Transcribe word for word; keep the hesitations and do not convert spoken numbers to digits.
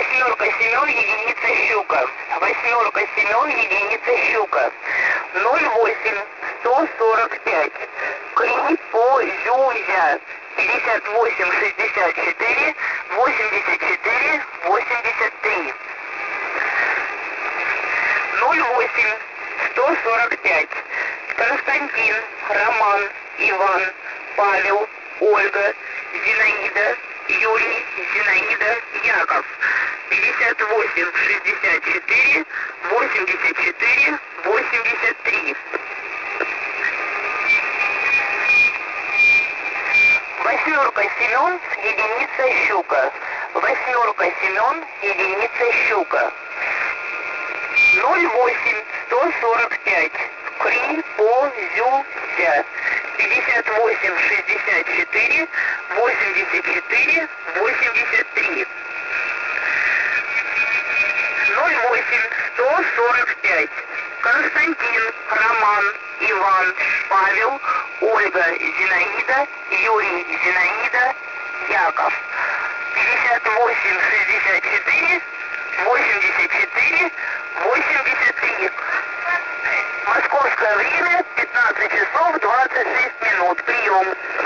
Восьмерка, Семен, единица, щука. Восьмерка, Семен, единица, щука. ноль восемь сто сорок пять. Крипозюзя. пятьдесят восемь шестьдесят четыре восемьдесят четыре восемьдесят три. ноль восемь сто сорок пять. Константин, Роман, Иван, Павел, Ольга, Зинаида, Юрий, Зинаида, Яков. пятьдесят восемь шестьдесят четыре восемьдесят четыре восемьдесят три. Восьмерка, Семен, единица, щука. Восьмерка, Семен, единица, щука. ноль восемь сто сорок пять. Крипозюзя. пятьдесят восемь шестьдесят четыре восемьдесят четыре восемьдесят три. ноль восемь сто сорок пять. Константин, Роман, Иван, Павел, Ольга, Зинаида, Юрий, Зинаида, Яков. пятьдесят восемь шестьдесят четыре восемьдесят четыре восемьдесят три. Московское время пятнадцать часов двадцать шесть минут. Прием.